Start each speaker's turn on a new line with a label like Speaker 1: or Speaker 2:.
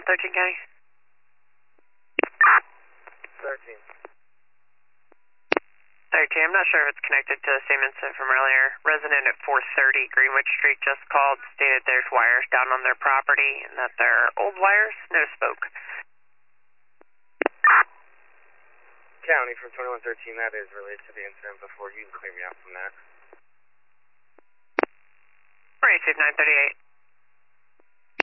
Speaker 1: 13 County.
Speaker 2: 13.
Speaker 1: 13, I'm not sure if it's connected to the same incident from earlier. Resident at 430 Greenwich Street just called, stated there's wires down on their property and that they're old wires, no spoke.
Speaker 2: County from 2113, that is related to the incident before. You can clear me out from that.
Speaker 1: Race 938.